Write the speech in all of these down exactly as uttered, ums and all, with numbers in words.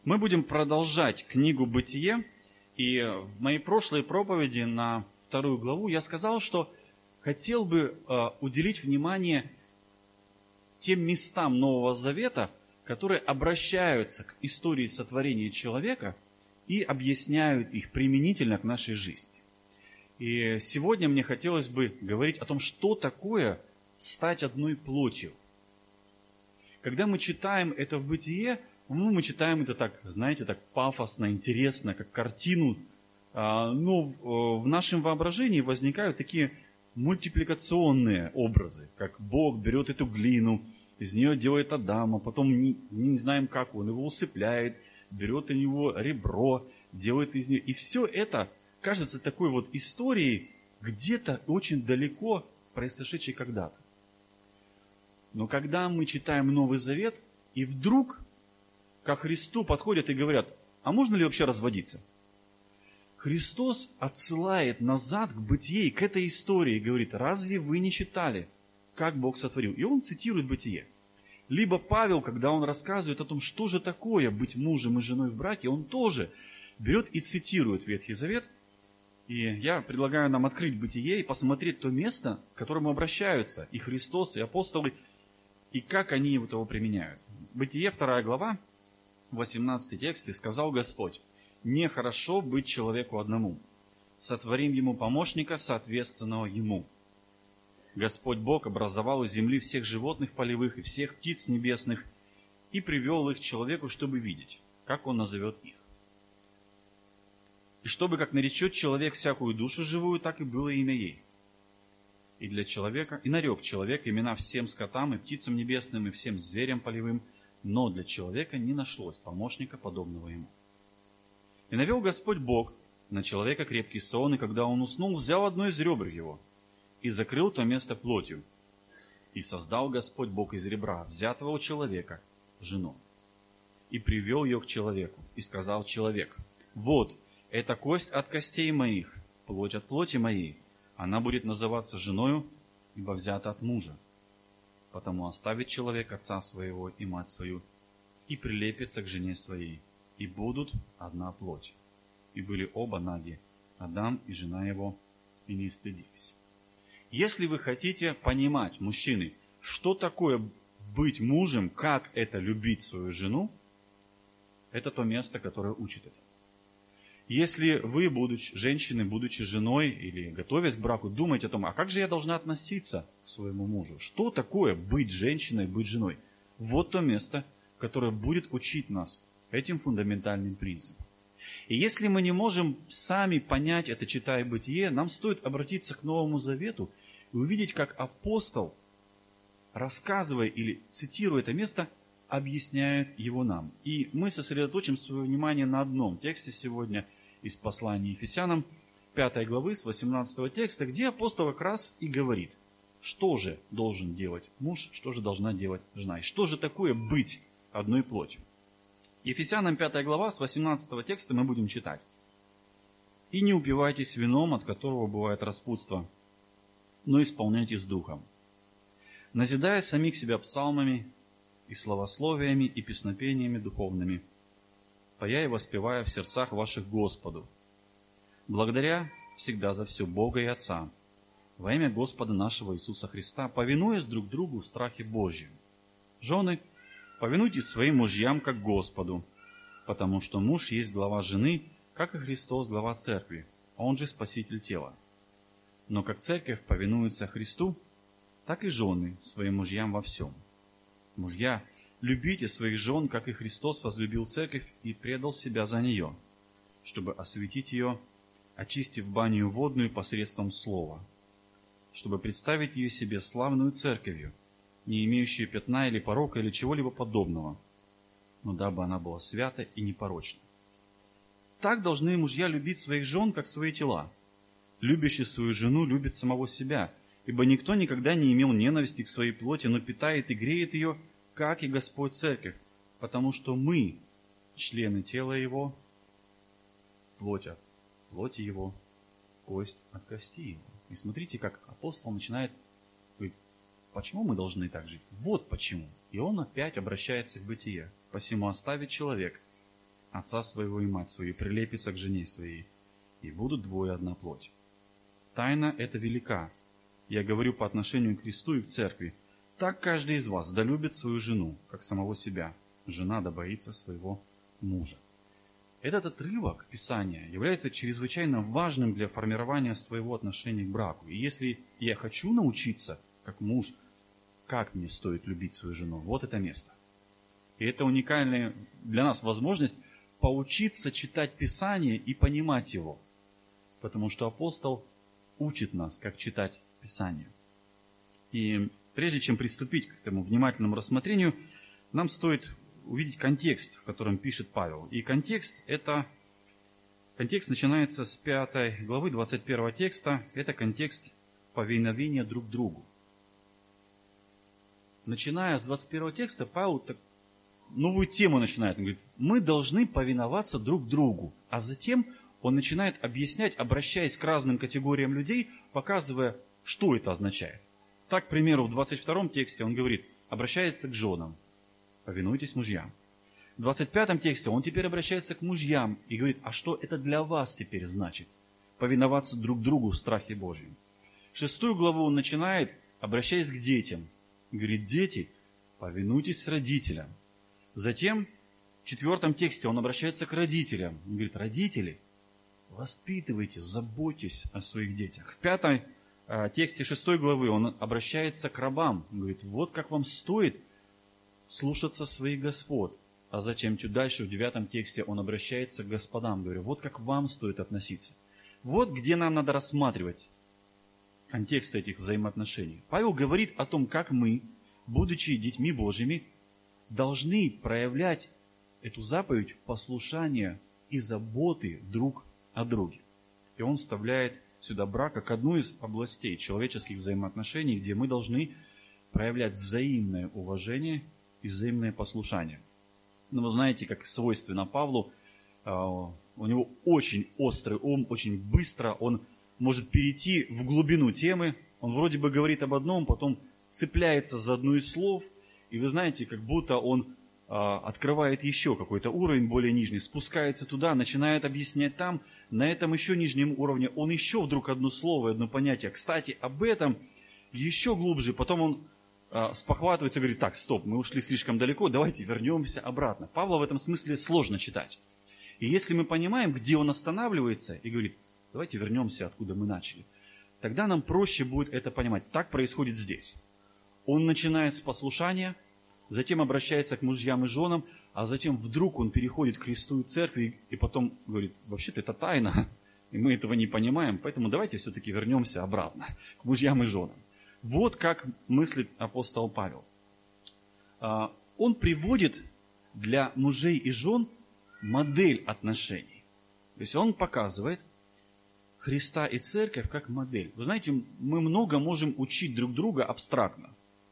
Мы будем продолжать книгу «Бытие». И в моей прошлой проповеди на вторую главу я сказал, что хотел бы уделить внимание тем местам Нового Завета, которые обращаются к истории сотворения человека и объясняют их применительно к нашей жизни. И сегодня мне хотелось бы говорить о том, что такое стать одной плотью. Когда мы читаем это в «Бытие», ну, мы читаем это так, знаете, так пафосно, интересно, как картину. Но в нашем воображении возникают такие мультипликационные образы, как Бог берет эту глину, из нее делает Адама, потом не, не знаем как, он его усыпляет, берет у него ребро, делает из нее. И все это кажется такой вот историей, где-то очень далеко произошедшей когда-то. Но когда мы читаем Новый Завет, и вдруг ко Христу подходят и говорят: а можно ли вообще разводиться? Христос отсылает назад к Бытие, к этой истории, и говорит: разве вы не читали, как Бог сотворил? И он цитирует Бытие. Либо Павел, когда он рассказывает о том, что же такое быть мужем и женой в браке, он тоже берет и цитирует Ветхий Завет. И я предлагаю нам открыть Бытие и посмотреть то место, к которому обращаются и Христос, и апостолы, и как они его применяют. Бытие, вторая глава, восемнадцатый текст: «И сказал Господь: нехорошо быть человеку одному, сотворим ему помощника, соответственного ему. Господь Бог образовал из земли всех животных полевых и всех птиц небесных и привел их к человеку, чтобы видеть, как он назовет их. И чтобы, как наречет человек всякую душу живую, так и было имя ей. И для человека, и нарек человек имена всем скотам и птицам небесным и всем зверям полевым, но для человека не нашлось помощника, подобного ему. И навел Господь Бог на человека крепкий сон, и когда он уснул, взял одно из ребер его и закрыл то место плотью. И создал Господь Бог из ребра, взятого у человека, жену. И привел ее к человеку, и сказал человек: вот, это кость от костей моих, плоть от плоти моей, она будет называться женою, ибо взята от мужа. Потому оставит человек отца своего и мать свою, и прилепится к жене своей, и будут одна плоть. И были оба наги, Адам и жена его, и не стыдились». Если вы хотите понимать, мужчины, что такое быть мужем, как это любить свою жену, это то место, которое учит это. Если вы, будучи женщиной, будучи женой или готовясь к браку, думаете о том, а как же я должна относиться к своему мужу? Что такое быть женщиной, быть женой? Вот то место, которое будет учить нас этим фундаментальным принципам. И если мы не можем сами понять это, читая Бытие, нам стоит обратиться к Новому Завету и увидеть, как апостол, рассказывая или цитируя это место, объясняет его нам. И мы сосредоточим свое внимание на одном тексте сегодня из послания Ефесянам, пятой главы, с восемнадцатого текста, где апостол как раз и говорит, что же должен делать муж, что же должна делать жена, и что же такое быть одной плотью. Ефесянам пятая глава, с восемнадцатого текста мы будем читать. «И не упивайтесь вином, от которого бывает распутство, но исполняйтесь духом, назидая самих себя псалмами и словословиями и песнопениями духовными, поя и воспевая в сердцах ваших Господу, благодаря всегда за все Бога и Отца, во имя Господа нашего Иисуса Христа, повинуясь друг другу в страхе Божьем. Жены, повинуйтесь своим мужьям, как Господу, потому что муж есть глава жены, как и Христос глава церкви, а он же Спаситель тела. Но как церковь повинуется Христу, так и жены своим мужьям во всем. Мужья, любите своих жен, как и Христос возлюбил церковь и предал себя за нее, чтобы осветить ее, очистив баню водную посредством слова, чтобы представить ее себе славную церковью, не имеющую пятна или порока или чего-либо подобного, но дабы она была свята и непорочна. Так должны мужья любить своих жен, как свои тела. Любящий свою жену любит самого себя, ибо никто никогда не имел ненависти к своей плоти, но питает и греет ее, как и Господь церковь, потому что мы, члены тела Его, плоть от плоти Его, кость от кости Его. И смотрите, как апостол начинает говорить, почему мы должны так жить? Вот почему. И он опять обращается к Бытие. Посему оставит человек отца своего и мать свою, и прилепится к жене своей, и будут двое одна плоть. Тайна эта велика. Я говорю по отношению к Христу и к церкви. Так каждый из вас да любит свою жену, как самого себя. Жена да боится своего мужа. Этот отрывок Писания является чрезвычайно важным для формирования своего отношения к браку. И если я хочу научиться, как муж, как мне стоит любить свою жену, вот это место. И это уникальная для нас возможность поучиться читать Писание и понимать его. Потому что апостол учит нас, как читать Писание. И прежде чем приступить к этому внимательному рассмотрению, нам стоит увидеть контекст, в котором пишет Павел. И контекст это, контекст начинается с пятой главы двадцать первого текста. Это контекст повиновения друг другу. Начиная с двадцать первого текста, Павел так, новую тему начинает. Он говорит, мы должны повиноваться друг другу. А затем он начинает объяснять, обращаясь к разным категориям людей, показывая, что это означает. Так, к примеру, в двадцать втором тексте он говорит, обращается к женам. Повинуйтесь мужьям. В двадцать пятом тексте он теперь обращается к мужьям и говорит, а что это для вас теперь значит? Повиноваться друг другу в страхе Божьем. Шестую главу он начинает, обращаясь к детям. Говорит, дети, повинуйтесь родителям. Затем в четвертом тексте он обращается к родителям. Он говорит, родители, воспитывайте, заботьтесь о своих детях. В пятом э, тексте шестой главы он обращается к рабам. Он говорит, вот как вам стоит слушаться своих господ. А затем чуть дальше в девятом тексте он обращается к господам. Говорит, вот как вам стоит относиться. Вот где нам надо рассматривать контекст этих взаимоотношений. Павел говорит о том, как мы, будучи детьми Божьими, должны проявлять эту заповедь послушания и заботы друг о друге. И он вставляет сюда брак как одну из областей человеческих взаимоотношений, где мы должны проявлять взаимное уважение и взаимное послушание. Но вы знаете, как свойственно Павлу, у него очень острый ум, очень быстро он может перейти в глубину темы. Он вроде бы говорит об одном, потом цепляется за одно из слов. И вы знаете, как будто он открывает еще какой-то уровень более нижний, спускается туда, начинает объяснять там. На этом еще нижнем уровне он еще вдруг одно слово, одно понятие. Кстати, об этом еще глубже. Потом он спохватывается и говорит, так, стоп, мы ушли слишком далеко, давайте вернемся обратно. Павла в этом смысле сложно читать. И если мы понимаем, где он останавливается и говорит, давайте вернемся, откуда мы начали, тогда нам проще будет это понимать. Так происходит здесь. Он начинает с послушания, затем обращается к мужьям и женам, а затем вдруг он переходит к Христу и церкви, и потом говорит, вообще-то это тайна, и мы этого не понимаем, поэтому давайте все-таки вернемся обратно к мужьям и женам. Вот как мыслит апостол Павел. Он приводит для мужей и жен модель отношений. То есть он показывает Христа и церковь как модель. Вы знаете, мы много можем учить друг друга абстрактно.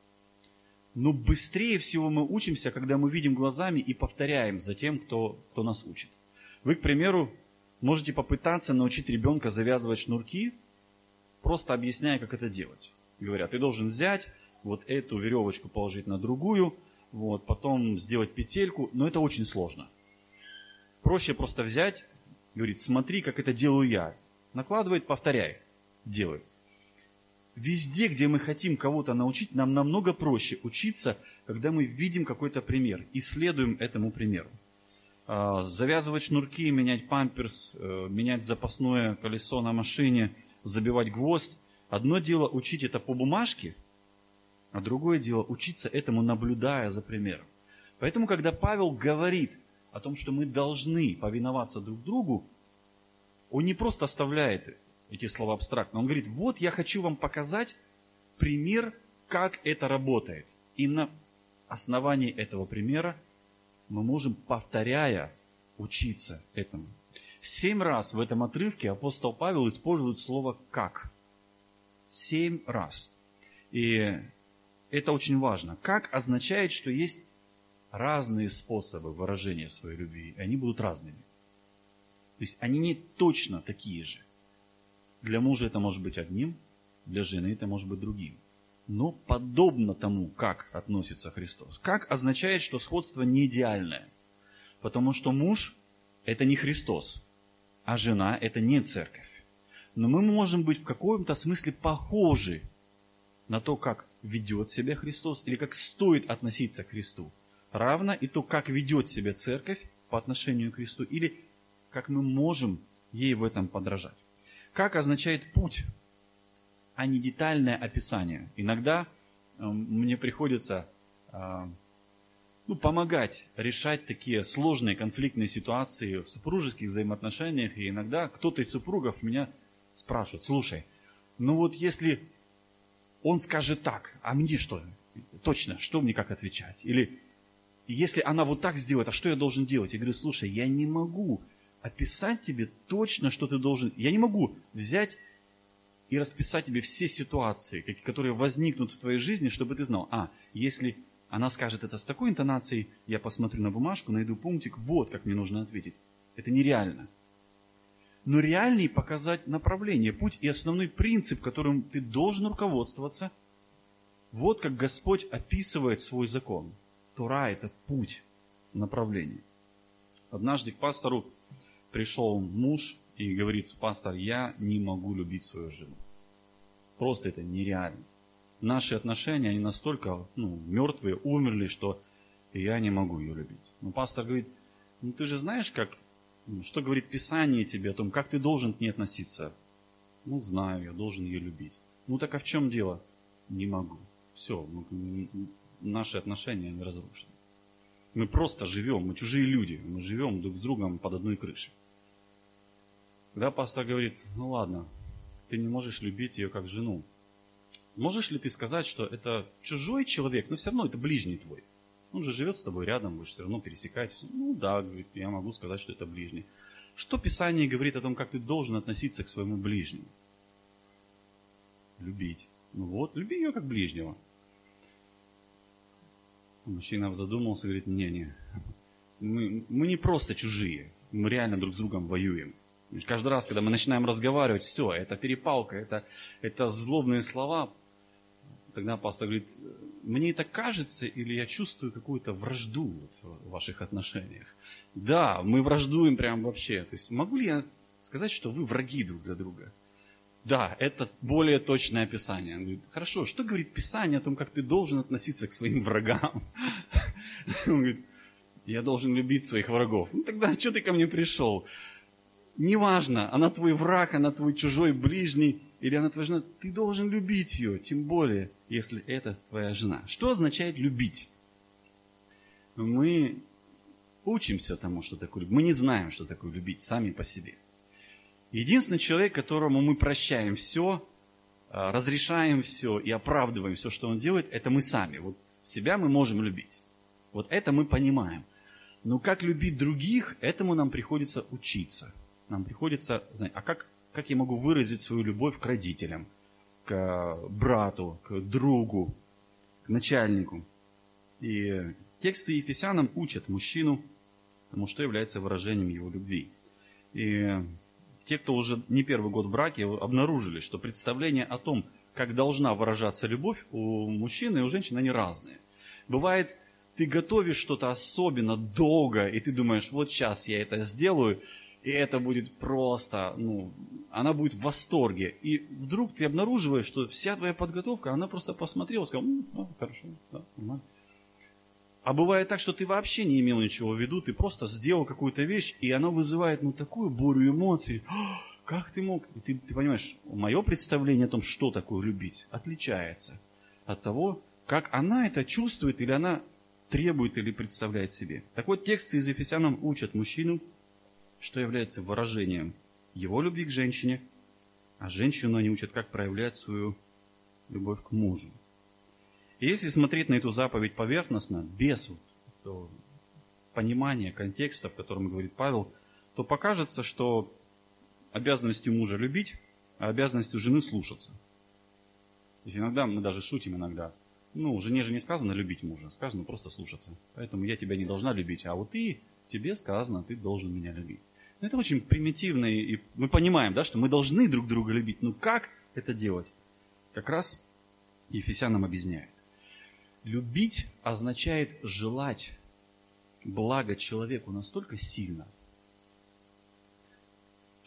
Но быстрее всего мы учимся, когда мы видим глазами и повторяем за тем, кто, кто нас учит. Вы, к примеру, можете попытаться научить ребенка завязывать шнурки, просто объясняя, как это делать. Говорят, ты должен взять вот эту веревочку, положить на другую, вот, потом сделать петельку, но это очень сложно. Проще просто взять, говорит, смотри, как это делаю я. Накладывает, повторяет, делает. Везде, где мы хотим кого-то научить, нам намного проще учиться, когда мы видим какой-то пример и следуем этому примеру. Завязывать шнурки, менять памперс, менять запасное колесо на машине, забивать гвоздь. Одно дело учить это по бумажке, а другое дело учиться этому, наблюдая за примером. Поэтому, когда Павел говорит о том, что мы должны повиноваться друг другу, он не просто оставляет эти слова абстрактно. Он говорит, вот я хочу вам показать пример, как это работает. И на основании этого примера мы можем, повторяя, учиться этому. Семь раз в этом отрывке апостол Павел использует слово «как». Семь раз. И это очень важно. «Как» означает, что есть разные способы выражения своей любви, и они будут разными. То есть они не точно такие же. Для мужа это может быть одним, для жены это может быть другим. Но подобно тому, как относится Христос. «Как» означает, что сходство не идеальное. Потому что муж это не Христос, а жена – это не церковь. Но мы можем быть в каком-то смысле похожи на то, как ведет себя Христос, или как стоит относиться к Христу. Равно и то, как ведет себя церковь по отношению к Христу, или как мы можем ей в этом подражать. Как означает путь, а не детальное описание. Иногда э, мне приходится э, ну, помогать решать такие сложные конфликтные ситуации в супружеских взаимоотношениях. И иногда кто-то из супругов меня спрашивает: слушай, ну вот если он скажет так, а мне что? Точно, что мне как отвечать? Или если она вот так сделает, а что я должен делать? Я говорю: слушай, я не могу описать тебе точно, что ты должен. Я не могу взять и расписать тебе все ситуации, которые возникнут в твоей жизни, чтобы ты знал: а, если она скажет это с такой интонацией, я посмотрю на бумажку, найду пунктик, вот как мне нужно ответить. Это нереально. Но реальней показать направление, путь и основной принцип, которым ты должен руководствоваться. Вот как Господь описывает свой закон. Тора – это путь, направление. Однажды к пастору пришел муж и говорит: пастор, я не могу любить свою жену. Просто это нереально. Наши отношения, они настолько ну, мертвые, умерли, что я не могу ее любить. Но пастор говорит: ну ты же знаешь, как, что говорит Писание тебе о том, как ты должен к ней относиться? Ну знаю, я должен ее любить. Ну так а в чем дело? Не могу. Все, наши отношения, они разрушены. Мы просто живем, мы чужие люди, мы живем друг с другом под одной крышей. Когда пастор говорит: ну ладно, ты не можешь любить ее как жену. Можешь ли ты сказать, что это чужой человек, но все равно это ближний твой? Он же живет с тобой рядом, вы же все равно пересекаетесь. Ну да, говорит, я могу сказать, что это ближний. Что Писание говорит о том, как ты должен относиться к своему ближнему? Любить. Ну вот, люби ее как ближнего. Мужчина задумался и говорит: не-не, мы, мы не просто чужие, мы реально друг с другом воюем. Каждый раз, когда мы начинаем разговаривать, все, это перепалка, это, это злобные слова. Тогда пастор говорит: мне это кажется, или я чувствую какую-то вражду вот в ваших отношениях? Да, мы враждуем прям вообще. То есть могу ли я сказать, что вы враги друг для друга? Да, это более точное описание. Он говорит: хорошо, что говорит Писание о том, как ты должен относиться к своим врагам? Он говорит: я должен любить своих врагов. Ну тогда что ты ко мне пришел? Неважно, она твой враг, она твой чужой ближний, или она твоя жена, ты должен любить ее, тем более, если это твоя жена. Что означает любить? Мы учимся тому, что такое любить. Мы не знаем, что такое любить сами по себе. Единственный человек, которому мы прощаем все, разрешаем все и оправдываем все, что он делает, это мы сами. Вот себя мы можем любить. Вот это мы понимаем. Но как любить других, этому нам приходится учиться. Нам приходится знать, а как, как я могу выразить свою любовь к родителям, к брату, к другу, к начальнику. И тексты Ефесянам учат мужчину тому, что является выражением его любви. И те, кто уже не первый год в браке, обнаружили, что представление о том, как должна выражаться любовь, у мужчины и у женщины они разные. Бывает, ты готовишь что-то особенно долго, и ты думаешь: вот сейчас я это сделаю, и это будет просто, ну, она будет в восторге. И вдруг ты обнаруживаешь, что вся твоя подготовка, она просто посмотрела и сказала: ну, ну, хорошо, да, нормально. А бывает так, что ты вообще не имел ничего в виду, ты просто сделал какую-то вещь, и она вызывает ну, такую бурю эмоций. Как ты мог? И ты, ты понимаешь, мое представление о том, что такое любить, отличается от того, как она это чувствует, или она требует, или представляет себе. Так вот, тексты из Ефесянам учат мужчину, что является выражением его любви к женщине, а женщину они учат, как проявлять свою любовь к мужу. И если смотреть на эту заповедь поверхностно, без вот понимания контекста, в котором говорит Павел, то покажется, что обязанностью мужа любить, а обязанностью жены слушаться. То есть иногда мы даже шутим иногда. Ну, жене же не сказано любить мужа, сказано просто слушаться. Поэтому я тебя не должна любить, а вот ты, тебе сказано, ты должен меня любить. Но это очень примитивно, и мы понимаем, да, что мы должны друг друга любить. Но как это делать? Как раз Ефесянам объясняет. Любить означает желать благо человеку настолько сильно,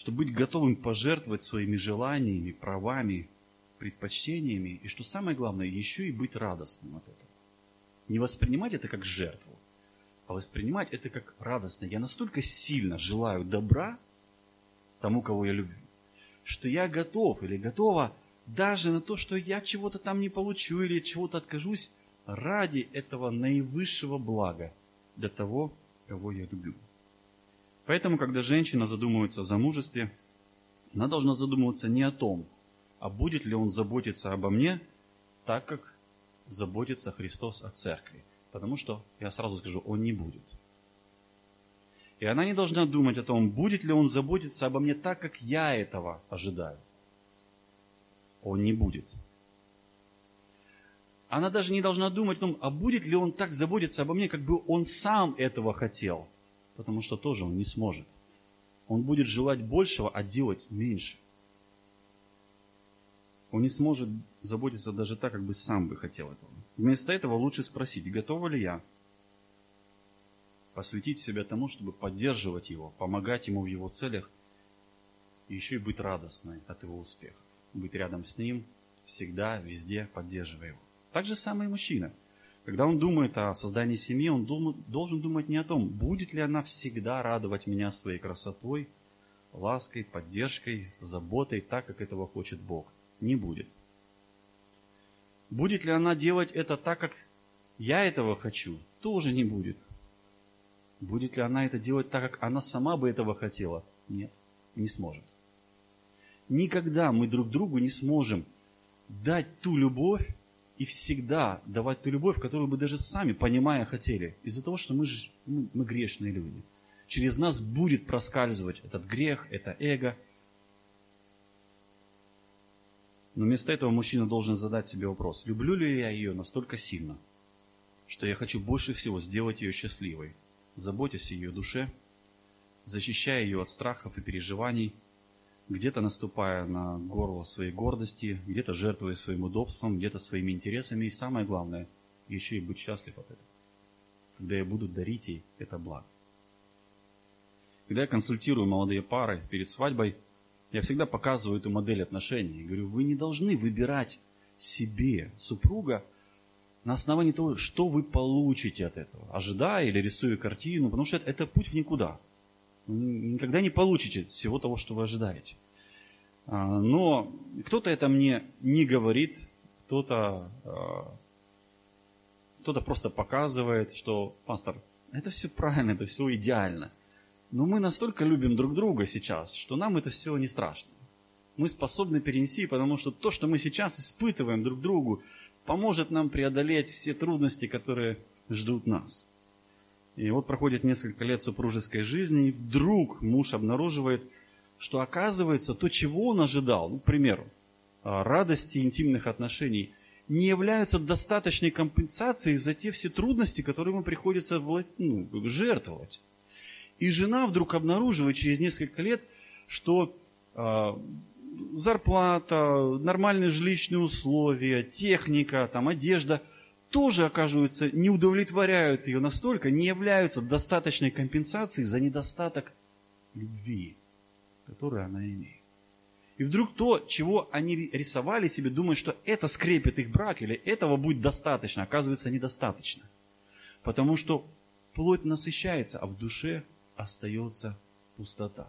чтобы быть готовым пожертвовать своими желаниями, правами, предпочтениями, и что самое главное, еще и быть радостным от этого. Не воспринимать это как жертву, а воспринимать это как радостно. Я настолько сильно желаю добра тому, кого я люблю, что я готов или готова даже на то, что я чего-то там не получу или чего-то откажусь ради этого наивысшего блага для того, кого я люблю. Поэтому, когда женщина задумывается о замужестве, она должна задумываться не о том, а будет ли он заботиться обо мне так, как заботится Христос о церкви. Потому что, я сразу скажу, он не будет. И она не должна думать о том, будет ли он заботиться обо мне так, как я этого ожидаю. Он не будет. Она даже не должна думать о том, а будет ли он так заботиться обо мне, как бы он сам этого хотел. Потому что тоже он не сможет. Он будет желать большего, а делать меньше. Он не сможет заботиться даже так, как бы сам бы хотел этого. Вместо этого лучше спросить, готова ли я посвятить себя тому, чтобы поддерживать его, помогать ему в его целях, и еще и быть радостной от его успехов. Быть рядом с ним, всегда, везде, поддерживая его. Так же самый мужчина. Когда он думает о создании семьи, он должен думать не о том, будет ли она всегда радовать меня своей красотой, лаской, поддержкой, заботой, так, как этого хочет Бог. Не будет. Будет ли она делать это так, как я этого хочу? Тоже не будет. Будет ли она это делать так, как она сама бы этого хотела? Нет, не сможет. Никогда мы друг другу не сможем дать ту любовь и всегда давать ту любовь, которую бы даже сами, понимая, хотели. Из-за того, что мы, же, мы, мы грешные люди. Через нас будет проскальзывать этот грех, это эго. Но вместо этого мужчина должен задать себе вопрос, люблю ли я ее настолько сильно, что я хочу больше всего сделать ее счастливой, заботясь о ее душе, защищая ее от страхов и переживаний, где-то наступая на горло своей гордости, где-то жертвуя своим удобством, где-то своими интересами, и самое главное, еще и быть счастлив от этого, когда я буду дарить ей это благо. Когда я консультирую молодые пары перед свадьбой, я всегда показываю эту модель отношений и говорю, вы не должны выбирать себе супруга на основании того, что вы получите от этого, ожидая или рисуя картину, потому что это, это путь в никуда. Вы никогда не получите всего того, что вы ожидаете. Но кто-то это мне не говорит, кто-то, кто-то просто показывает, что, пастор, это все правильно, это все идеально. Но мы настолько любим друг друга сейчас, что нам это все не страшно. Мы способны перенести, потому что то, что мы сейчас испытываем друг другу, поможет нам преодолеть все трудности, которые ждут нас. И вот проходит несколько лет супружеской жизни, и вдруг муж обнаруживает, что оказывается то, чего он ожидал, ну, к примеру, радости интимных отношений, не являются достаточной компенсацией за те все трудности, которые ему приходится ну, жертвовать. И жена вдруг обнаруживает через несколько лет, что э, зарплата, нормальные жилищные условия, техника, там, одежда тоже, оказывается, не удовлетворяют ее настолько, не являются достаточной компенсацией за недостаток любви, которую она имеет. И вдруг то, чего они рисовали себе, думают, что это скрепит их брак, или этого будет достаточно, оказывается, недостаточно. Потому что плоть насыщается, а в душе остается пустота.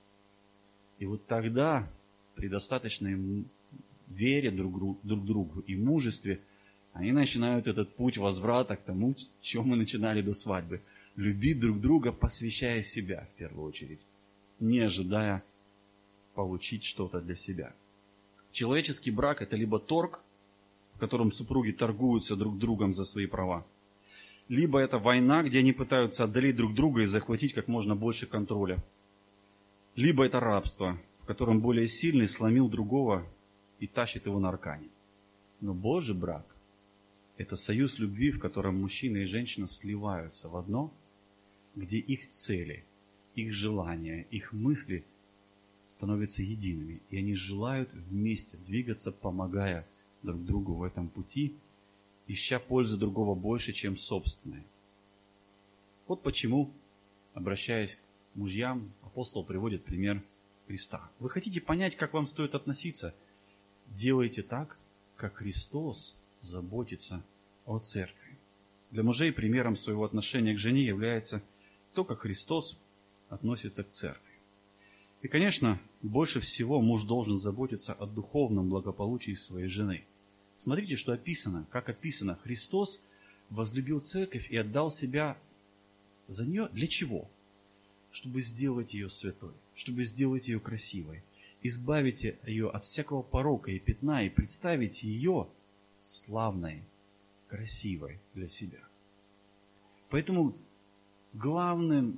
И вот тогда, при достаточной вере друг, друг другу и мужестве, они начинают этот путь возврата к тому, чем мы начинали до свадьбы. Любить друг друга, посвящая себя в первую очередь, не ожидая получить что-то для себя. Человеческий брак – это либо торг, в котором супруги торгуются друг другом за свои права, либо это война, где они пытаются одолеть друг друга и захватить как можно больше контроля. Либо это рабство, в котором более сильный сломил другого и тащит его на аркане. Но Божий брак – это союз любви, в котором мужчина и женщина сливаются в одно, где их цели, их желания, их мысли становятся едиными. И они желают вместе двигаться, помогая друг другу в этом пути, ища пользы другого больше, чем собственной. Вот почему, обращаясь к мужьям, апостол приводит пример Христа. Вы хотите понять, как вам стоит относиться? Делайте так, как Христос заботится о церкви. Для мужей примером своего отношения к жене является то, как Христос относится к церкви. И, конечно, больше всего муж должен заботиться о духовном благополучии своей жены. Смотрите, что описано, как описано. Христос возлюбил церковь и отдал себя за нее. Для чего? Чтобы сделать ее святой, чтобы сделать ее красивой, избавить ее от всякого порока и пятна и представить ее славной, красивой для себя. Поэтому главным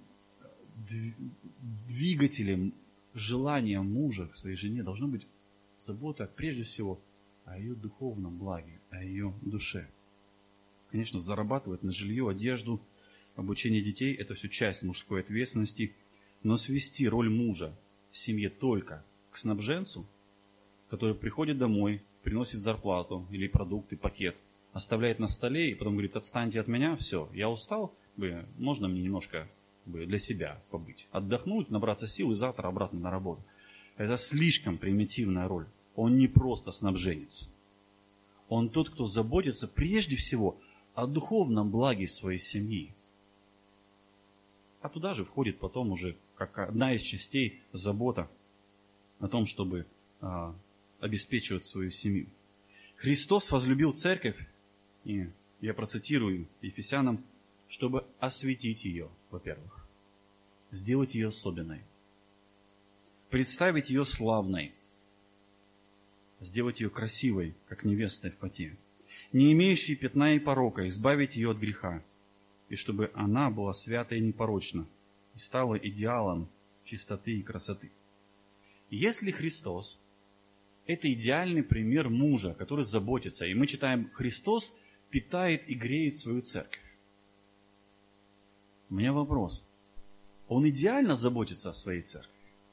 двигателем желания мужа к своей жене должна быть забота прежде всего о ее духовном благе, о ее душе. Конечно, зарабатывать на жилье, одежду, обучение детей – это все часть мужской ответственности, но свести роль мужа в семье только к снабженцу, который приходит домой, приносит зарплату или продукты, пакет, оставляет на столе и потом говорит: отстаньте от меня, все, я устал, можно мне немножко для себя побыть, отдохнуть, набраться сил и завтра обратно на работу. Это слишком примитивная роль. Он не просто снабженец. Он тот, кто заботится прежде всего о духовном благе своей семьи. А туда же входит потом уже, как одна из частей, забота о том, чтобы а, обеспечивать свою семью. Христос возлюбил церковь, и я процитирую Ефесянам, чтобы осветить ее, во-первых, сделать ее особенной, представить ее славной, сделать ее красивой, как невеста в фате, не имеющей пятна и порока, избавить ее от греха, и чтобы она была свята и непорочна, и стала идеалом чистоты и красоты. Если Христос – это идеальный пример мужа, который заботится, и мы читаем: Христос питает и греет свою церковь. У меня вопрос. Он идеально заботится о своей церкви?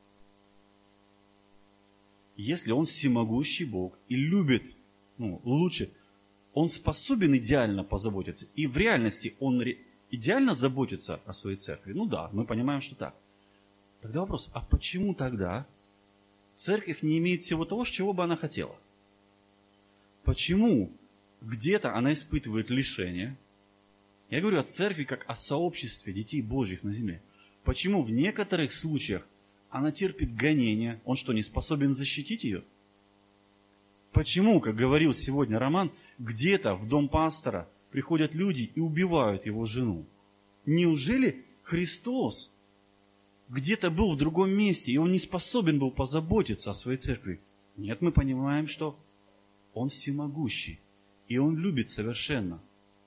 Если он всемогущий Бог и любит, ну, лучше, он способен идеально позаботиться, и в реальности он идеально заботится о своей церкви? Ну да, мы понимаем, что так. Тогда вопрос, а почему тогда церковь не имеет всего того, чего бы она хотела? Почему где-то она испытывает лишение? Я говорю о церкви как о сообществе детей Божьих на земле. Почему в некоторых случаях она терпит гонения? Он что, не способен защитить ее? Почему, как говорил сегодня Роман, где-то в дом пастора приходят люди и убивают его жену? Неужели Христос где-то был в другом месте, и он не способен был позаботиться о своей церкви? Нет, мы понимаем, что он всемогущий, и он любит совершенно.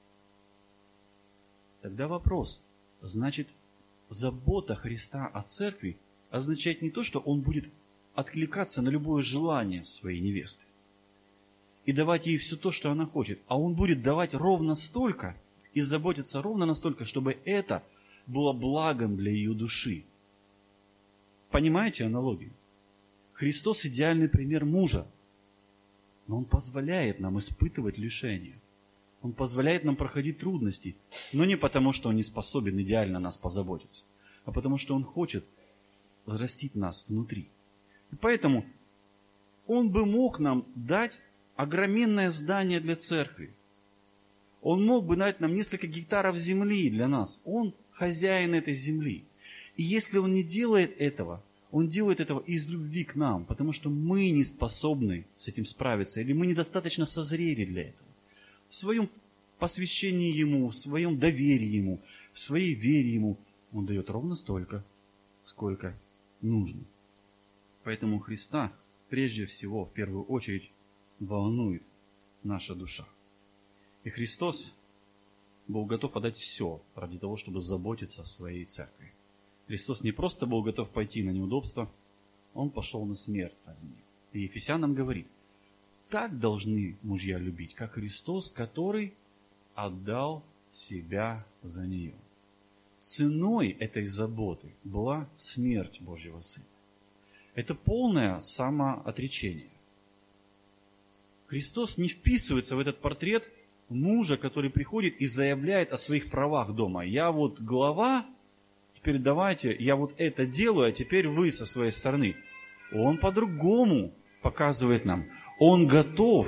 Тогда вопрос, значит, забота Христа о церкви означает не то, что он будет откликаться на любое желание своей невесты и давать ей все то, что она хочет, а он будет давать ровно столько и заботиться ровно настолько, чтобы это было благом для ее души. Понимаете аналогию? Христос идеальный пример мужа, но он позволяет нам испытывать лишения. Он позволяет нам проходить трудности, но не потому, что он не способен идеально о нас позаботиться, а потому, что он хочет взрастить нас внутри. И поэтому он бы мог нам дать огроменное здание для церкви. Он мог бы дать нам несколько гектаров земли для нас. Он хозяин этой земли. И если он не делает этого, он делает этого из любви к нам, потому что мы не способны с этим справиться, или мы недостаточно созрели для этого. В своем посвящении Ему, в своем доверии Ему, в своей вере Ему Он дает ровно столько, сколько нужно. Поэтому Христа прежде всего, в первую очередь, волнует наша душа. И Христос был готов отдать все ради того, чтобы заботиться о своей церкви. Христос не просто был готов пойти на неудобства, Он пошел на смерть ради них. И Ефесянам говорит: так должны мужья любить, как Христос, который отдал себя за нее. Ценой этой заботы была смерть Божьего Сына. Это полное самоотречение. Христос не вписывается в этот портрет мужа, который приходит и заявляет о своих правах дома. Я вот глава, теперь давайте, я вот это делаю, а теперь вы со своей стороны. Он по-другому показывает нам. Он готов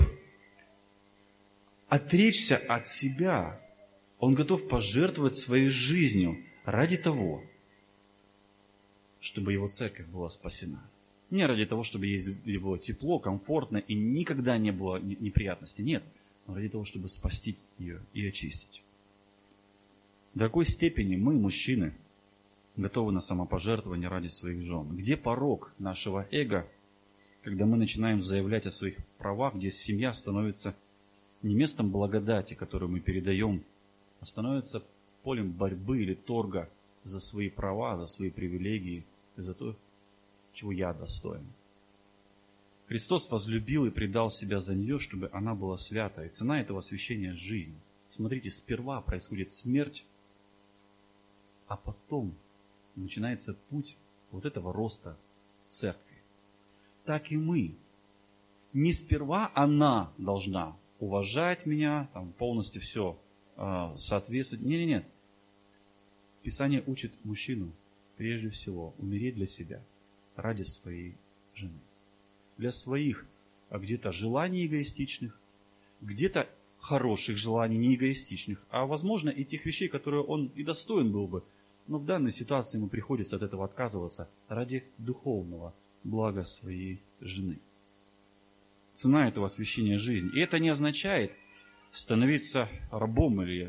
отречься от себя. Он готов пожертвовать своей жизнью ради того, чтобы его церковь была спасена. Не ради того, чтобы ей было тепло, комфортно и никогда не было неприятностей. Нет, но ради того, чтобы спасти ее и очистить. До какой степени мы, мужчины, готовы на самопожертвование ради своих жен? Где порог нашего эго, когда мы начинаем заявлять о своих правах, где семья становится не местом благодати, которую мы передаем, а становится полем борьбы или торга за свои права, за свои привилегии, за то, чего я достоин. Христос возлюбил и предал себя за нее, чтобы она была свята. И цена этого освящения – жизнь. Смотрите, сперва происходит смерть, а потом начинается путь вот этого роста церкви. Так и мы. Не сперва она должна уважать меня, там, полностью все э, соответствовать. Нет, нет, нет. Писание учит мужчину прежде всего умереть для себя ради своей жены. Для своих а где-то желаний эгоистичных, где-то хороших желаний, не эгоистичных, а возможно и тех вещей, которые он и достоин был бы. Но в данной ситуации ему приходится от этого отказываться ради духовного блага своей жены. Цена этого освящения жизни. И это не означает становиться рабом или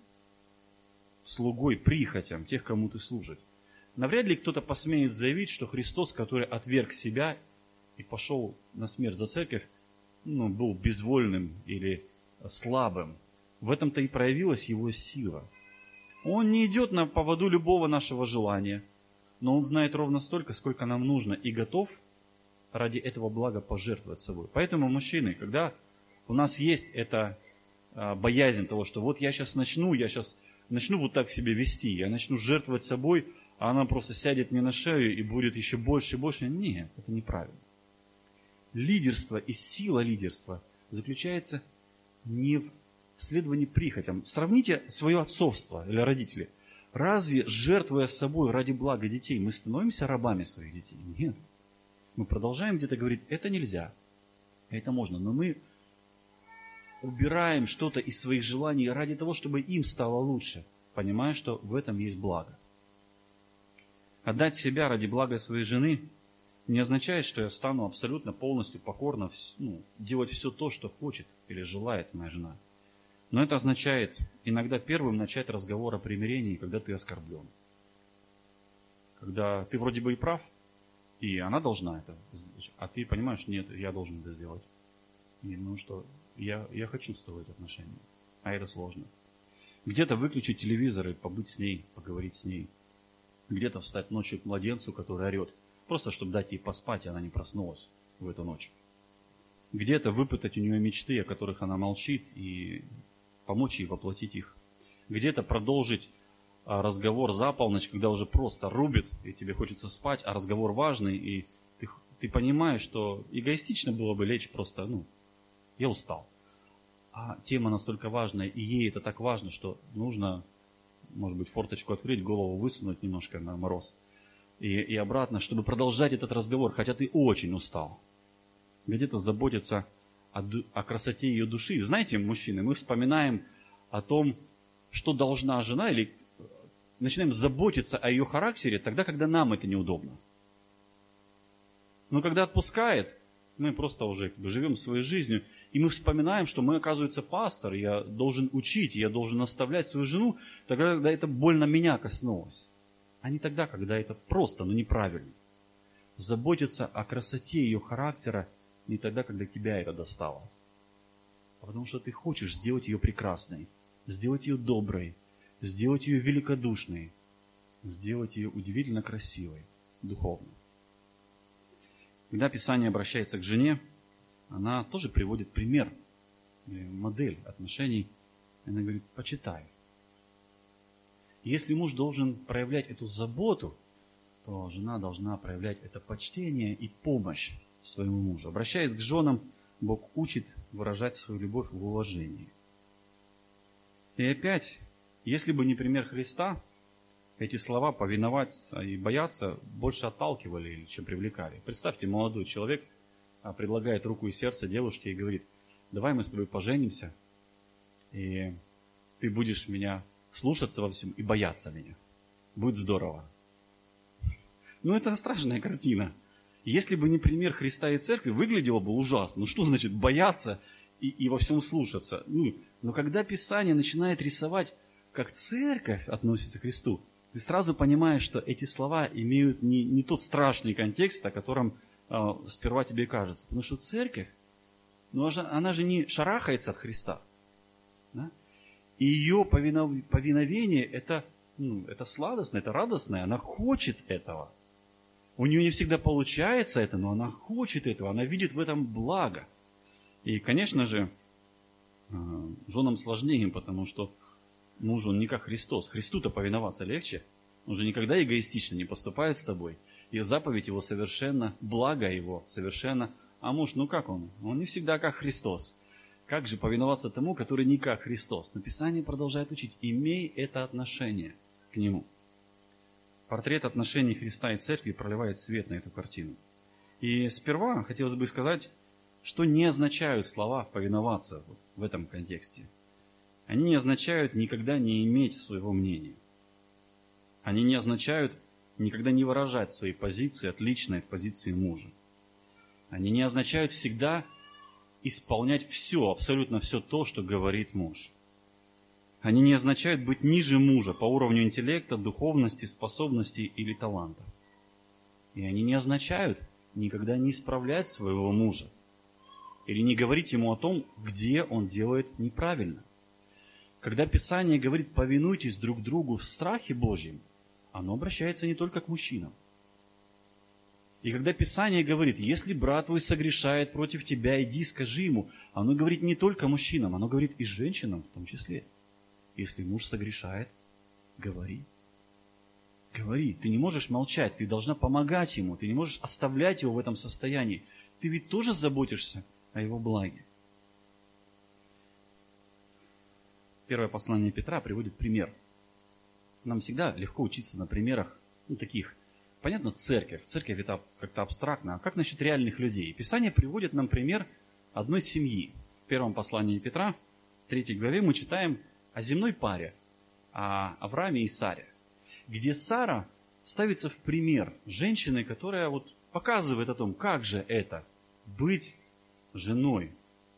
слугой, прихотям тех, кому ты служишь. Навряд ли кто-то посмеет заявить, что Христос, который отверг себя и пошел на смерть за церковь, ну, был безвольным или слабым. В этом-то и проявилась его сила. Он не идет на поводу любого нашего желания, но он знает ровно столько, сколько нам нужно, и готов ради этого блага пожертвовать собой. Поэтому, мужчины, когда у нас есть эта боязнь того, что вот я сейчас начну, я сейчас начну вот так себя вести, я начну жертвовать собой, а она просто сядет мне на шею и будет еще больше и больше. Нет, это неправильно. Лидерство и сила лидерства заключается не в следовании прихотям. Сравните свое отцовство или родители. Разве, жертвуя собой ради блага детей, мы становимся рабами своих детей? Нет. Мы продолжаем где-то говорить, это нельзя, это можно, но мы убираем что-то из своих желаний ради того, чтобы им стало лучше, понимая, что в этом есть благо. Отдать себя ради блага своей жены не означает, что я стану абсолютно полностью покорно ну, делать все то, что хочет или желает моя жена. Но это означает иногда первым начать разговор о примирении, когда ты оскорблен. Когда ты вроде бы и прав, и она должна это сделать, а ты понимаешь, нет, я должен это сделать. И, ну что, я, я хочу строить отношения, а это сложно. Где-то выключить телевизор и побыть с ней, поговорить с ней. Где-то встать ночью к младенцу, который орет, просто чтобы дать ей поспать, и она не проснулась в эту ночь. Где-то выпытать у нее мечты, о которых она молчит, и помочь ей воплотить их. Где-то продолжить разговор за полночь, когда уже просто рубит, и тебе хочется спать, а разговор важный, и ты, ты понимаешь, что эгоистично было бы лечь просто, ну, я устал. А тема настолько важная, и ей это так важно, что нужно, может быть, форточку открыть, голову высунуть немножко на мороз. И, и обратно, чтобы продолжать этот разговор, хотя ты очень устал. Где-то заботиться о, о красоте ее души. Знаете, мужчины, мы вспоминаем о том, что должна жена, или начинаем заботиться о ее характере тогда, когда нам это неудобно. Но когда отпускает, мы просто уже как бы живем своей жизнью, и мы вспоминаем, что мы, оказывается, пастор, я должен учить, я должен наставлять свою жену, тогда, когда это больно меня коснулось. А не тогда, когда это просто, но неправильно. Заботиться о красоте ее характера не тогда, когда тебя это достало. А потому что ты хочешь сделать ее прекрасной, сделать ее доброй, сделать ее великодушной, сделать ее удивительно красивой, духовной. Когда Писание обращается к жене, она тоже приводит пример, модель отношений. Она говорит, почитай. Если муж должен проявлять эту заботу, то жена должна проявлять это почтение и помощь своему мужу. Обращаясь к женам, Бог учит выражать свою любовь в уважении. И опять, если бы не пример Христа, эти слова «повиновать» и «бояться» больше отталкивали, чем привлекали. Представьте, молодой человек предлагает руку и сердце девушке и говорит: давай мы с тобой поженимся, и ты будешь меня слушаться во всем и бояться меня. Будет здорово. Ну, это страшная картина. Если бы не пример Христа и Церкви, выглядело бы ужасно. Ну, что значит бояться и, и во всем слушаться? Ну, но когда Писание начинает рисовать, как Церковь относится к Христу, ты сразу понимаешь, что эти слова имеют не, не тот страшный контекст, о котором э, сперва тебе кажется. Потому что Церковь, ну, она же не шарахается от Христа. Да? И ее повинов, повиновение это, ну, это сладостное, это радостное, она хочет этого. У нее не всегда получается это, но она хочет этого, она видит в этом благо. И, конечно же, женам сложнее, потому что муж, он не как Христос. Христу-то повиноваться легче. Он же никогда эгоистично не поступает с тобой. И заповедь его совершенно, благо его совершенно. А муж, ну как он? Он не всегда как Христос. Как же повиноваться тому, который не как Христос? Но Писание продолжает учить: имей это отношение к нему. Портрет отношений Христа и Церкви проливает свет на эту картину. И сперва хотелось бы сказать, что не означают слова «повиноваться» вот в этом контексте. Они не означают никогда не иметь своего мнения. Они не означают никогда не выражать свои позиции, отличной от позиции мужа. Они не означают всегда исполнять все, абсолютно все то, что говорит муж. Они не означают быть ниже мужа по уровню интеллекта, духовности, способностей или талантов. И они не означают никогда не исправлять своего мужа или не говорить ему о том, где он делает неправильно. Когда Писание говорит «повинуйтесь друг другу в страхе Божьем», оно обращается не только к мужчинам. И когда Писание говорит «если брат твой согрешает против тебя, иди, скажи ему», оно говорит не только мужчинам, оно говорит и женщинам в том числе. Если муж согрешает, говори. Говори. Ты не можешь молчать, ты должна помогать ему, ты не можешь оставлять его в этом состоянии. Ты ведь тоже заботишься о его благе. Первое послание Петра приводит пример. Нам всегда легко учиться на примерах, ну, таких. Понятно, церковь. Церковь это как-то абстрактно. А как насчет реальных людей? Писание приводит нам пример одной семьи. В первом послании Петра, в третьей главе, мы читаем о земной паре, о Аврааме и Саре, где Сара ставится в пример женщины, которая вот показывает о том, как же это быть женой.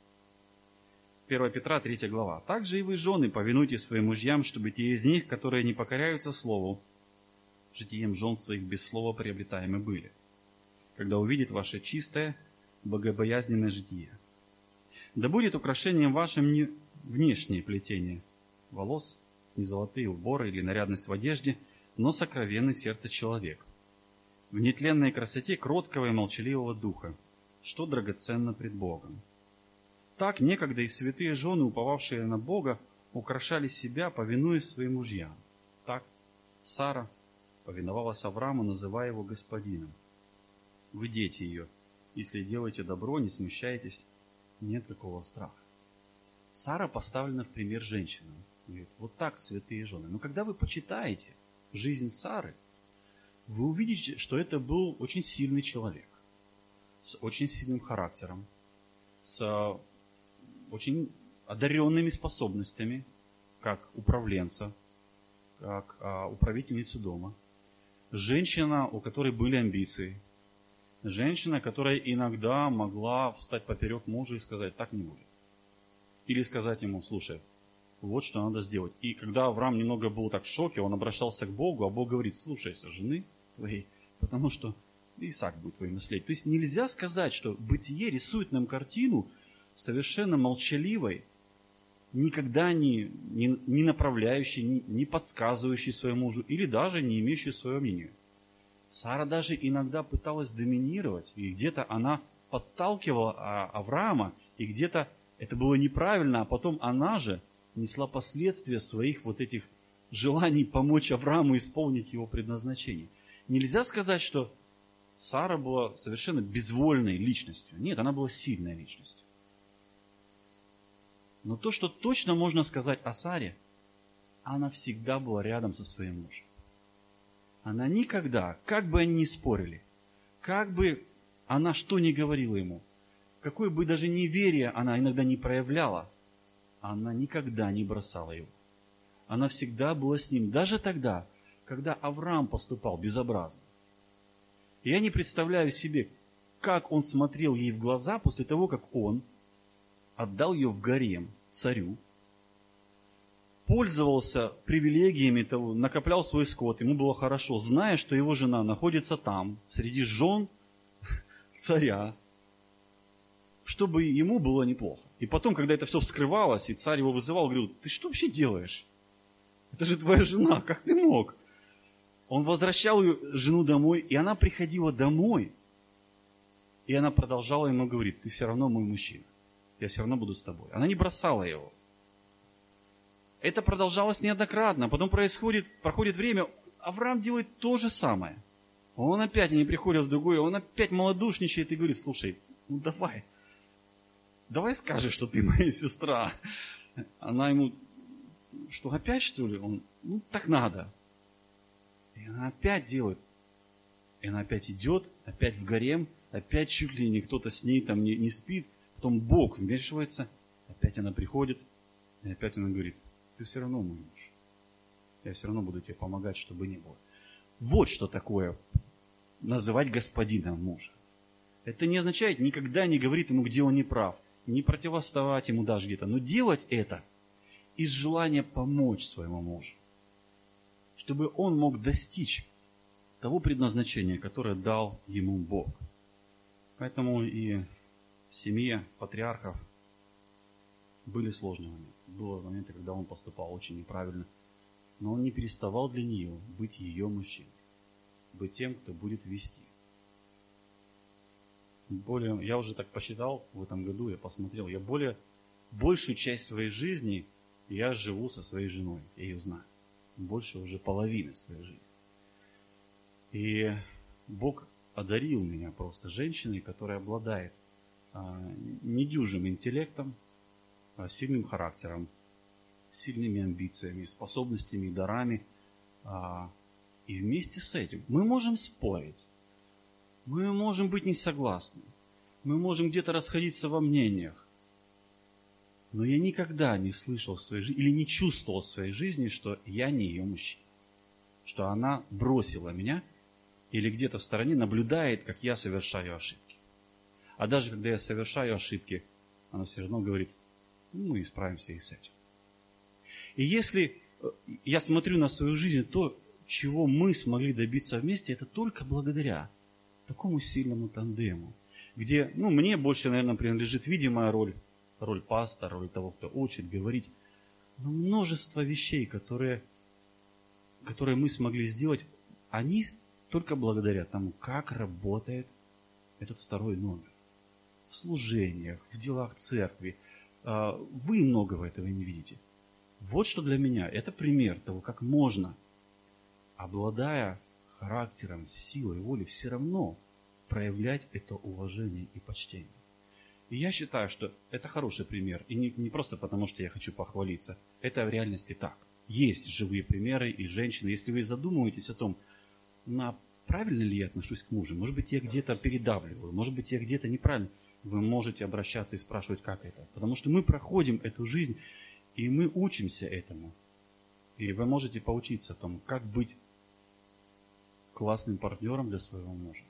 первое Петра, третья глава. «Также и вы, жены, повинуйтесь своим мужьям, чтобы те из них, которые не покоряются слову, житием жен своих без слова приобретаемы были, когда увидит ваше чистое, богобоязненное житие. Да будет украшением вашим не внешнее плетение волос, не золотые уборы или нарядность в одежде, но сокровенный сердце человек, в нетленной красоте кроткого и молчаливого духа, что драгоценно пред Богом. Так некогда и святые жены, уповавшие на Бога, украшали себя, повинуясь своим мужьям. Так Сара повиновалась Аврааму, называя его господином. Вы дети ее, если делаете добро, не смущайтесь, нет такого страха. Сара поставлена в пример женщинам. Говорит, вот так, святые жены. Но когда вы почитаете жизнь Сары, вы увидите, что это был очень сильный человек, с очень сильным характером, с очень одаренными способностями, как управленца, как а, управительницы дома. Женщина, у которой были амбиции. Женщина, которая иногда могла встать поперек мужа и сказать, так не будет. Или сказать ему, слушай, вот что надо сделать. И когда Авраам немного был так в шоке, он обращался к Богу, а Бог говорит, слушайся жены твоей, потому что Исаак будет твоим наследием. То есть нельзя сказать, что Бытие рисует нам картину совершенно молчаливой, никогда не, не, не направляющей, не, не подсказывающей своему мужу или даже не имеющей своего мнения. Сара даже иногда пыталась доминировать, и где-то она подталкивала Авраама, и где-то это было неправильно, а потом она же несла последствия своих вот этих желаний помочь Аврааму исполнить его предназначение. Нельзя сказать, что Сара была совершенно безвольной личностью. Нет, она была сильной личностью. Но то, что точно можно сказать о Саре, она всегда была рядом со своим мужем. она никогда, как бы они ни спорили, как бы она что ни говорила ему, какое бы даже неверие она иногда не проявляла, она никогда не бросала его. Она всегда была с ним, даже тогда, когда Авраам поступал безобразно. И я не представляю себе, как он смотрел ей в глаза после того, как он отдал ее в гарем царю, пользовался привилегиями того, накоплял свой скот, ему было хорошо, зная, что его жена находится там, среди жен царя, чтобы ему было неплохо. И потом, когда это все вскрывалось, и царь его вызывал, говорил: ты что вообще делаешь? Это же твоя жена, как ты мог? Он возвращал ее, жену домой, и она приходила домой, и она продолжала ему говорить: ты все равно мой мужчина, я все равно буду с тобой. Она не бросала его. Это продолжалось неоднократно. Потом происходит, проходит время, Авраам делает то же самое. Он опять, они приходят в другое, он опять малодушничает и говорит: слушай, ну давай, давай скажешь, что ты моя сестра. Она ему: что, опять что ли? Он: ну так надо. И она опять делает. И она опять идет, опять в гарем, опять чуть ли не кто-то с ней там не, не спит. Потом Бог вмешивается, опять она приходит, и опять она говорит: ты все равно мой муж. Я все равно буду тебе помогать, чтобы не было. Вот что такое называть господином мужа. Это не означает никогда не говорить ему, где он не прав, не противоставать ему даже где-то, но делать это из желания помочь своему мужу, чтобы он мог достичь того предназначения, которое дал ему Бог. Поэтому и в семье патриархов были сложные моменты. Было моменты, когда он поступал очень неправильно, но он не переставал для нее быть ее мужчиной, быть тем, кто будет вести. Более, я уже так посчитал в этом году, я посмотрел, я более, большую часть своей жизни я живу со своей женой, я ее знаю. Больше уже половины своей жизни. И Бог одарил меня просто женщиной, которая обладает а, недюжим интеллектом, а, сильным характером, сильными амбициями, способностями, дарами. А, и вместе с этим мы можем спорить, мы можем быть не согласны, мы можем где-то расходиться во мнениях. Но я никогда не слышал в своей жизни или не чувствовал в своей жизни, что я не ее мужчина. Что она бросила меня или где-то в стороне наблюдает, как я совершаю ошибки. А даже когда я совершаю ошибки, она все равно говорит: ну, мы исправимся и с этим. И если я смотрю на свою жизнь, то, чего мы смогли добиться вместе, это только благодаря такому сильному тандему, где, ну, мне больше, наверное, принадлежит видимая роль, роль пастора, роль того, кто учит, говорить, но множество вещей, которые, которые мы смогли сделать, они только благодаря тому, как работает этот второй номер. В служениях, в делах церкви. Вы многого этого не видите. Вот что для меня, это пример того, как можно, обладая характером, силой, волей, все равно проявлять это уважение и почтение. И я считаю, что это хороший пример. И не, не просто потому, что я хочу похвалиться. Это в реальности так. Есть живые примеры и женщины. Если вы задумываетесь о том, на правильно ли я отношусь к мужу, может быть, я где-то передавливаю, может быть, я где-то неправильно, вы можете обращаться и спрашивать, как это. Потому что мы проходим эту жизнь, и мы учимся этому. И вы можете поучиться тому, как быть классным партнером для своего мужа.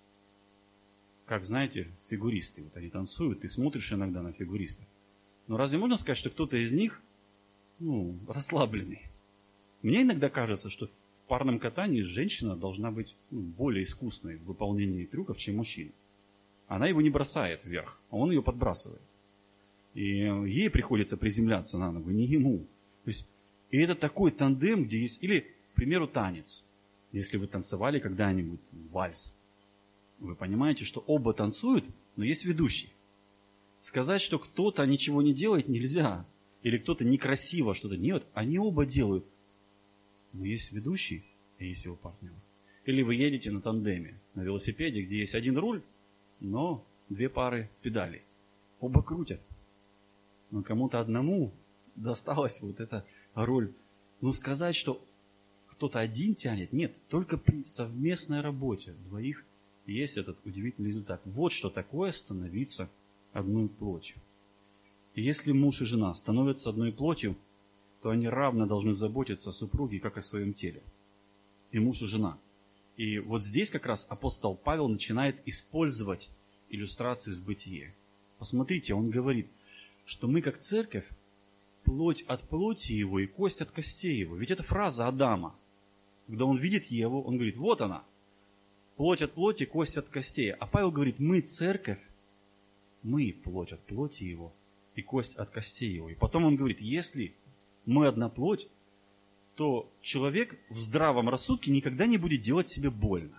Как, знаете, фигуристы, вот они танцуют, ты смотришь иногда на фигуристов. Но разве можно сказать, что кто-то из них, ну, расслабленный? Мне иногда кажется, что в парном катании женщина должна быть, ну, более искусной в выполнении трюков, чем мужчина. Она его не бросает вверх, а он ее подбрасывает. И ей приходится приземляться на ногу, не ему. То есть, и это такой тандем, где есть, или, к примеру, танец. Если вы танцевали когда-нибудь вальс, вы понимаете, что оба танцуют, но есть ведущий. Сказать, что кто-то ничего не делает, нельзя. Или кто-то некрасиво что-то делает, они оба делают. Но есть ведущий, и есть его партнер. Или вы едете на тандеме, на велосипеде, где есть один руль, но две пары педалей. Оба крутят. Но кому-то одному досталась вот эта роль. Ну, сказать, что кто-то один тянет. Нет, только при совместной работе двоих есть этот удивительный результат. Вот что такое становиться одной плотью. И если муж и жена становятся одной плотью, то они равно должны заботиться о супруге, как о своем теле. И муж и жена. И вот здесь как раз апостол Павел начинает использовать иллюстрацию из Бытия. Посмотрите, он говорит, что мы как церковь, плоть от плоти его и кость от костей его. Ведь это фраза Адама. Когда он видит Еву, он говорит, вот она, плоть от плоти, кость от костей. А Павел говорит, мы церковь, мы плоть от плоти его и кость от костей его. И потом он говорит, если мы одна плоть, то человек в здравом рассудке никогда не будет делать себе больно.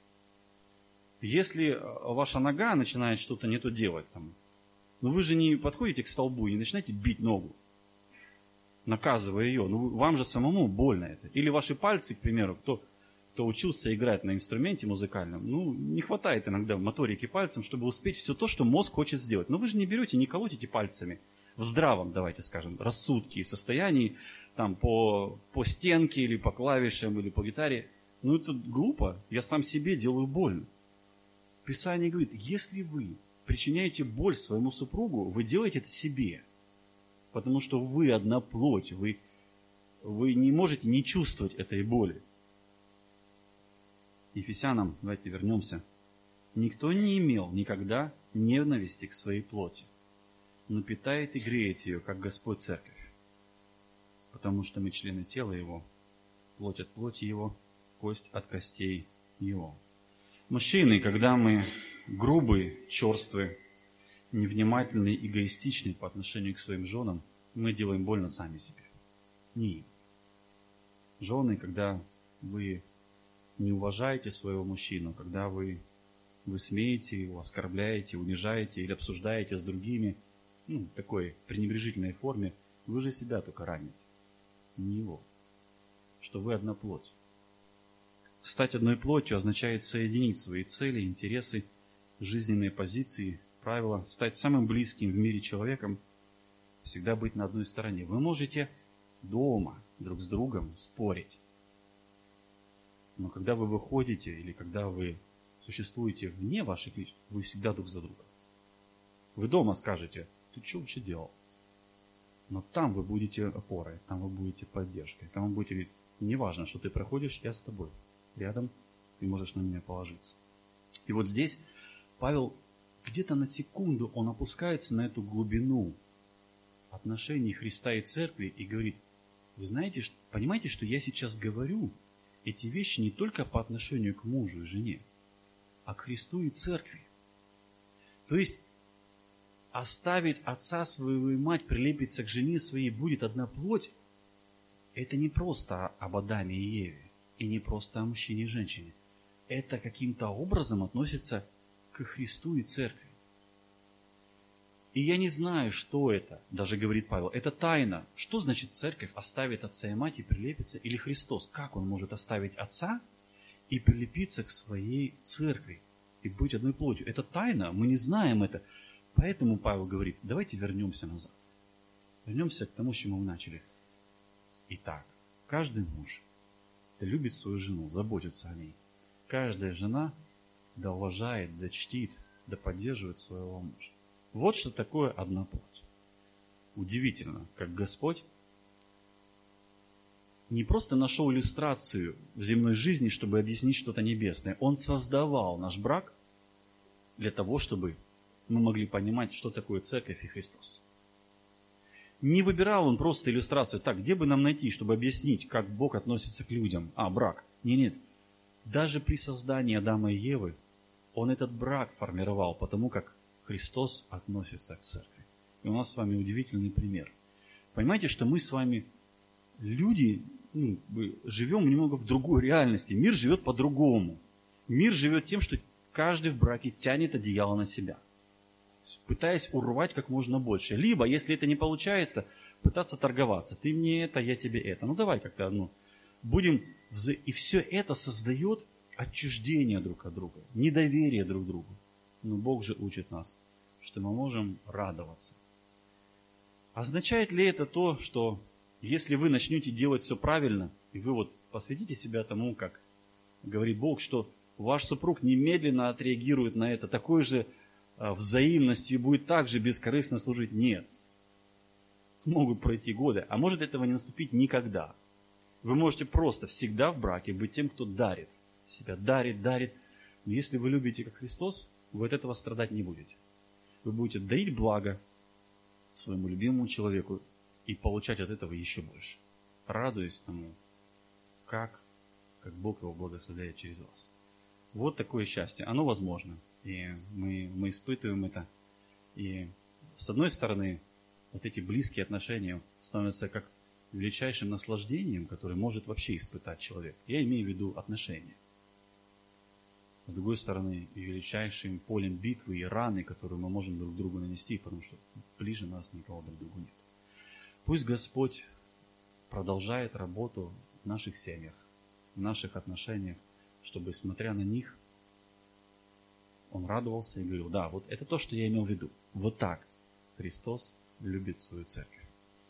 Если ваша нога начинает что-то не то делать, там, ну вы же не подходите к столбу и не начинаете бить ногу, наказывая ее. Ну вам же самому больно это. Или ваши пальцы, к примеру, кто, кто учился играть на инструменте музыкальном, ну не хватает иногда моторики пальцем, чтобы успеть все то, что мозг хочет сделать. Но вы же не берете, не колотите пальцами в здравом, давайте скажем, рассудке и состоянии, там по, по стенке или по клавишам или по гитаре. Ну это глупо, я сам себе делаю больно. Писание говорит, если вы причиняете боль своему супругу, вы делаете это себе. Потому что вы одна плоть, вы, вы не можете не чувствовать этой боли. Ефесянам, давайте вернемся. Никто не имел никогда ненависти к своей плоти, но питает и греет ее, как Господь церковь. Потому что мы члены тела Его, плоть от плоти Его, кость от костей Его. Мужчины, когда мы грубые, черствые, невнимательные, эгоистичные по отношению к своим женам, мы делаем больно сами себе. Не им. Жены, когда вы не уважаете своего мужчину, когда вы, вы смеете его, оскорбляете, унижаете или обсуждаете с другими, ну, в такой пренебрежительной форме, вы же себя только раните, не его. Что вы одна плоть. Стать одной плотью означает соединить свои цели, интересы, жизненные позиции, правила, стать самым близким в мире человеком, всегда быть на одной стороне. Вы можете дома друг с другом спорить. Но когда вы выходите или когда вы существуете вне ваших личностей, вы всегда друг за друга. Вы дома скажете, ты что вообще делал? Но там вы будете опорой, там вы будете поддержкой, там вы будете говорить, неважно, что ты проходишь, я с тобой. Рядом ты можешь на меня положиться. И вот здесь Павел где-то на секунду он опускается на эту глубину отношений Христа и Церкви и говорит, вы знаете, понимаете, что я сейчас говорю эти вещи не только по отношению к мужу и жене, а к Христу и Церкви. То есть оставить отца своего и мать, прилепиться к жене своей, будет одна плоть, это не просто об Адаме и Еве, и не просто о мужчине и женщине. Это каким-то образом относится к Христу и Церкви. И я не знаю, что это, даже говорит Павел, это тайна. Что значит церковь оставит отца и мать и прилепится? Или Христос, как он может оставить отца и прилепиться к своей церкви и быть одной плотью? Это тайна, мы не знаем это. Поэтому Павел говорит, давайте вернемся назад. Вернемся к тому, с чему мы начали. Итак, каждый муж да любит свою жену, заботится о ней. Каждая жена да уважает, да чтит, да поддерживает своего мужа. Вот что такое одна плоть. Удивительно, как Господь не просто нашел иллюстрацию в земной жизни, чтобы объяснить что-то небесное. Он создавал наш брак для того, чтобы мы могли понимать, что такое церковь и Христос. Не выбирал он просто иллюстрацию. Так, где бы нам найти, чтобы объяснить, как Бог относится к людям? А, брак. Нет, нет. Даже при создании Адама и Евы он этот брак формировал, потому как Христос относится к церкви. И у нас с вами удивительный пример. Понимаете, что мы с вами, люди, ну, живем немного в другой реальности. Мир живет по-другому. Мир живет тем, что каждый в браке тянет одеяло на себя, пытаясь урвать как можно больше. Либо, если это не получается, пытаться торговаться. Ты мне это, я тебе это. Ну давай как-то одну. Будем вза... И все это создает отчуждение друг от друга, недоверие друг к другу. Но Бог же учит нас, что мы можем радоваться. Означает ли это то, что если вы начнете делать все правильно, И вы вот посвятите себя тому, как говорит Бог, что ваш супруг немедленно отреагирует на это такой же взаимностью и будет также бескорыстно служить. Нет. Могут пройти годы, а может этого не наступить никогда. Вы можете просто всегда в браке быть тем, кто дарит себя, дарит, дарит. Но если вы любите как Христос, вы от этого страдать не будете. Вы будете дарить благо своему любимому человеку и получать от этого еще больше, радуясь тому, как, как Бог его благословляет через вас. Вот такое счастье. Оно возможно. И мы, мы испытываем это. И с одной стороны, вот эти близкие отношения становятся как величайшим наслаждением, которое может вообще испытать человек. Я имею в виду отношения. С другой стороны, и величайшим полем битвы и раны, которую мы можем друг другу нанести, потому что ближе нас никого друг к другу нет. Пусть Господь продолжает работу в наших семьях, в наших отношениях, чтобы, смотря на них, Он радовался и говорил: да, вот это то, что я имел в виду. Вот так Христос любит свою церковь.